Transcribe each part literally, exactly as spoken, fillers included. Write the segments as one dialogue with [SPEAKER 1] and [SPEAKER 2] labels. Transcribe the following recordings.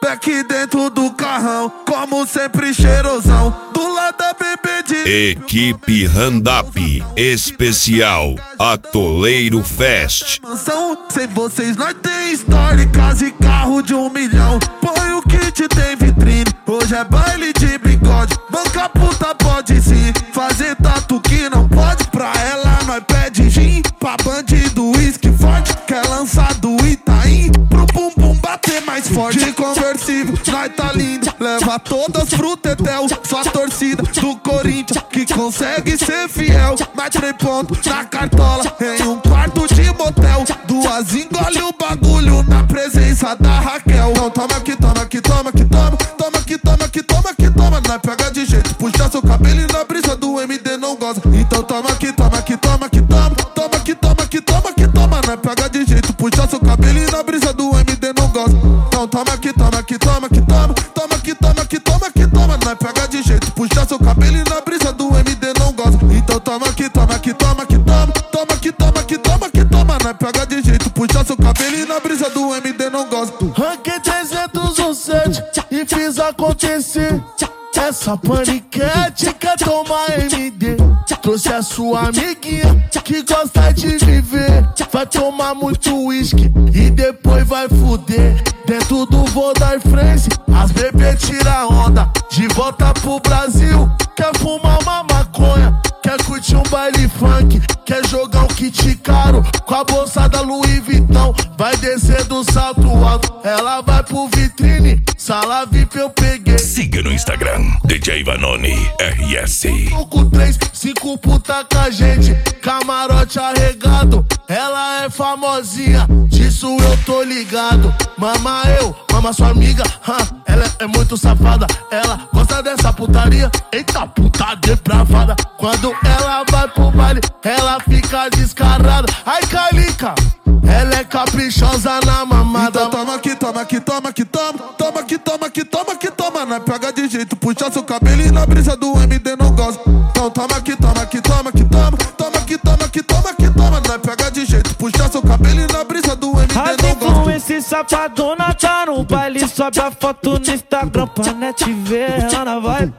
[SPEAKER 1] Black dentro do carrão, como sempre cheirosão. Do lado da bebê de
[SPEAKER 2] Equipe Randap Especial Atoleiro Fest.
[SPEAKER 1] mansão, sem vocês nós tem história, casa e carro de um milhão. Põe o kit, tem vitrine, hoje é baile de bigode. Banca puta pode sim, fazer tatu que não pode. Pra ela nós pede gin, pra bandido uísque forte. Quer lançar do Itaim, pro bumbum bater mais forte. De conversível, nós tá lindo, leva todas pro tetel. Só a torcida do Corinthians que consegue ser fiel. Mais três pontos na cartola, em um quarto de motel. Duas engole o bagulho na presença da Raquel. Então toma aqui, toma aqui, toma aqui, toma. Toma aqui, toma aqui, toma aqui, toma. Nós pega de jeito, puxa seu cabelo e na brisa do M D não goza. Então toma aqui, toma aqui, toma aqui, toma. Toma aqui, toma aqui, toma aqui, toma. Nós pega de jeito, puxa seu cabelo e na brisa do M D não goza. Então toma aqui, toma aqui, toma aqui, toma. Toma aqui, toma aqui, toma aqui, toma. Nós pega de jeito, puxa seu cabelo e na brisa do M D não goza. Então toma aqui, toma aqui, toma aqui, toma. Toma aqui, toma aqui, toma aqui, toma. Nós pega de jeito, puxa seu cabelo e na brisa do M D não goza.
[SPEAKER 3] Ranquei trezentos no set e fiz acontecer. Essa paniquete quer tomar M D. Trouxe a sua amiguinha que gosta de viver. Vai tomar muito uísque e depois vai fuder. Dentro do Vodai France, as bebê tira onda. De volta pro Brasil, quer fumar uma maconha, quer curtir um baile funk, quer jogar um kit caro com a bolsa da Louis Vuitton. Vai descer do salto alto, ela vai pro vitrine, sala V I P eu peguei.
[SPEAKER 2] Siga no Instagram, D J Vanoni R S.
[SPEAKER 3] Com três, cinco puta com a gente, camarote arregado. Ela é famosinha, disso eu tô ligado. Mama eu, mama sua amiga, huh, ela é muito safada. Ela gosta dessa putaria, eita puta depravada. Quando ela vai pro baile, ela fica descarada. Ai Calica, ela é caprichosa na mamada.
[SPEAKER 1] Então toma aqui, toma aqui, toma aqui, toma. Toma aqui, toma aqui, toma aqui, toma. Nós pega de jeito, puxa seu cabelo e na brisa do M D não goza. Então toma aqui, toma aqui, toma aqui, toma. Toma aqui, toma aqui, toma aqui, toma. Nós pega de jeito, puxa seu cabelo e na brisa do M D não goza.
[SPEAKER 4] Assim com esse safadona tá no baile, sobe a foto no Instagram pra net ver. Ana vai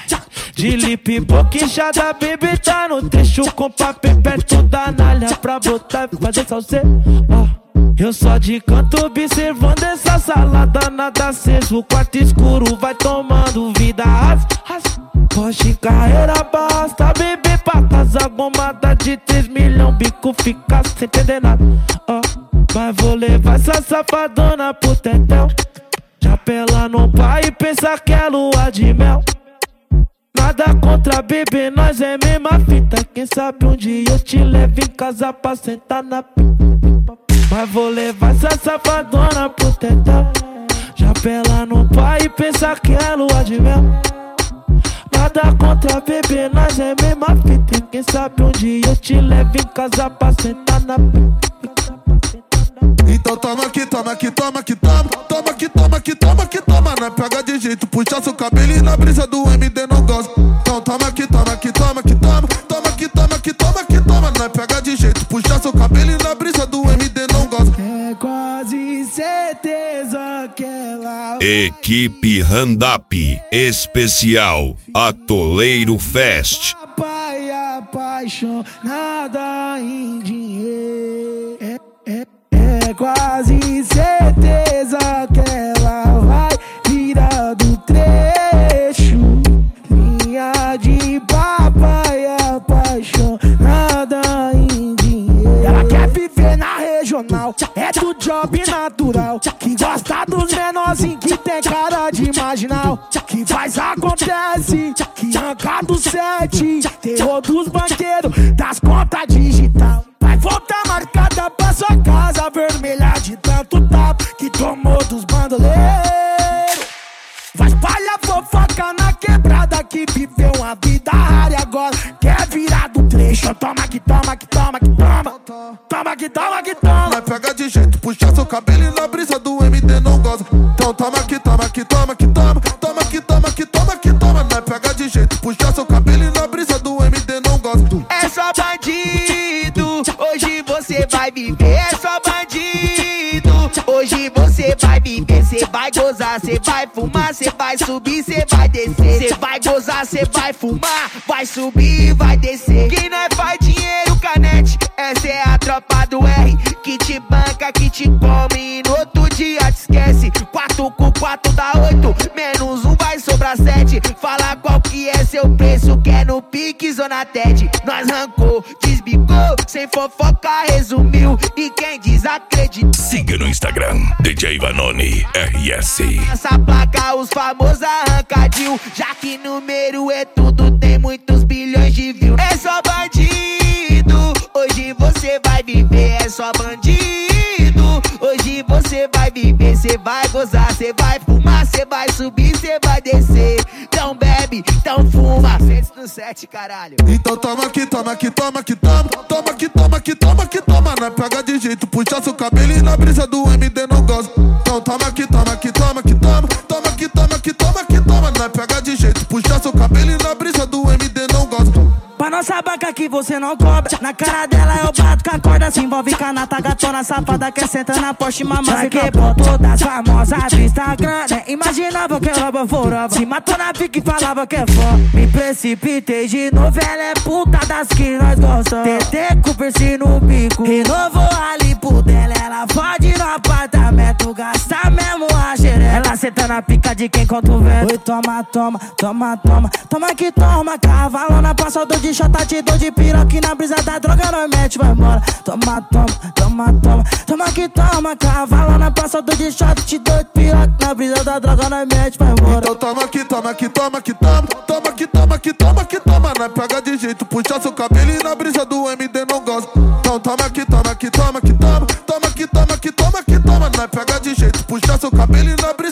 [SPEAKER 4] de lip boquinchada, baby tá no trecho com papel perto da nalha pra botar e fazer salse. Ah, eu só de canto observando essa salada, nada aceso, o quarto escuro vai tomando vida. As, as, Porsche carreira basta, bebê pra casa, bombada de três milhões, bico fica sem entender nada. Ah, mas vou levar essa safadona pro tetel, chapela no pai e pensa que é lua de mel. Nada contra bebê, nós é mesma fita. Quem sabe um dia eu te levo em casa pra sentar na pita. Mas vou levar essa safadona pro tetel, chapela no pai e pensa que é lua de mel. Nada contra bebê, nós é mesma fita. Quem sabe um dia eu te levo em casa pra sentar na pita.
[SPEAKER 1] Então toma aqui, toma aqui, toma aqui, toma. Toma aqui, toma aqui, toma aqui, toma. Nós pega de jeito, puxa seu cabelo e na brisa do M D não goza. Então toma aqui, toma aqui, toma aqui, toma. Toma aqui, toma aqui, toma aqui, toma. Nós pega de jeito, puxa seu cabelo e na brisa do M D não goza.
[SPEAKER 4] É quase certeza que ela...
[SPEAKER 2] Equipe Randap Especial Atoleiro Fest.
[SPEAKER 4] Pai apaixonada em dinheiro. É, é, é quase certeza que ela vai virar do trecho. Linha de papai apaixonada em dinheiro. Ela quer viver na regional, é do job natural, que gosta dos menorzinhos, que tem cara de marginal, que faz acontece, que arranca do sete, terror dos banqueiros, das contas digital. Vai voltar marcada pra sua casa vermelha de tanto tapa que tomou dos bandoleiros. Vai espalhar fofoca na quebrada, que viveu uma vida rara e agora quer virar do trecho. Toma que toma que toma que toma. Toma que toma que toma.
[SPEAKER 1] Nós pega de jeito, puxa seu cabelo e na brisa do M D não goza. Então toma aqui, toma aqui, toma que toma. Toma aqui, toma aqui, toma que toma. Nós pega de jeito, puxa seu cabelo e na brisa do M D não goza.
[SPEAKER 5] É só bandido, hoje você vai viver. É só bandido, hoje você cê vai viver, cê vai gozar, cê vai fumar, cê vai subir, cê vai descer. Cê vai gozar, cê vai fumar, vai subir e vai descer. Quem não é faz dinheiro, canete, essa é a tropa do R, que te banca, que te come e no outro dia te esquece. Quatro com quatro dá oito, menos um vai sobrar sete. Fala qual que é seu preço, que é no pique Zona Ted. Nós arrancou, desbicou, sem fofoca resumiu, e quem desacredita
[SPEAKER 2] siga no Instagram, D J Vanoni R S.
[SPEAKER 5] Essa placa os famosos arrancadinho, já que número é tudo, tem muitos bilhões de views. É só bandido, hoje você vai viver, é só bandido, hoje você vai viver, cê vai gozar, cê vai fumar, cê vai subir, cê vai descer. Então bebe, então fuma, sete no sete, caralho.
[SPEAKER 1] Então toma aqui, toma aqui, toma aqui, toma. Toma aqui, toma aqui, toma aqui, toma. Não pega de jeito, puxa seu cabelo e na brisa do M D não gosta. Então toma aqui, toma aqui, toma aqui, toma. Toma aqui, toma aqui, toma aqui, toma. Não pega de jeito, puxa seu cabelo e na brisa do M D não gosta.
[SPEAKER 4] Pra nossa banca que você não cobra, na cara dela eu bato com a corda. Se envolve canata, gatona safada, quer sentar na Porsche, mamãe. Já quebrou todas famosas do Instagram, né? Imaginava que ela baforava, se matou na pique e falava que é fã. Me precipitei de novo, ela é puta das que nós gostamos. T T com piercing no bico, renovou a lipo dela. Ela fode no apartamento, gasta mesmo a xereca. Ela senta na pica de quem conta o vento. Oi, toma, toma, toma, toma. Toma que toma, cavalona, passa o de chota, te dou de piroca, na brisa da droga nós mete, vai embora. Toma, toma, toma, toma. Toma que toma, cavalona, passa o de chota, te dou de piroca, na brisa da droga nós mete, vai embora.
[SPEAKER 1] Então toma aqui, toma aqui, toma aqui, toma. Toma aqui, toma aqui, toma aqui, toma. Não pega de jeito, puxa seu cabelo e na brisa do M D não gosta. Então toma aqui, toma aqui, toma aqui, toma. Toma aqui, toma aqui, toma aqui, toma. Não pega de jeito, puxa seu cabelo e na brisa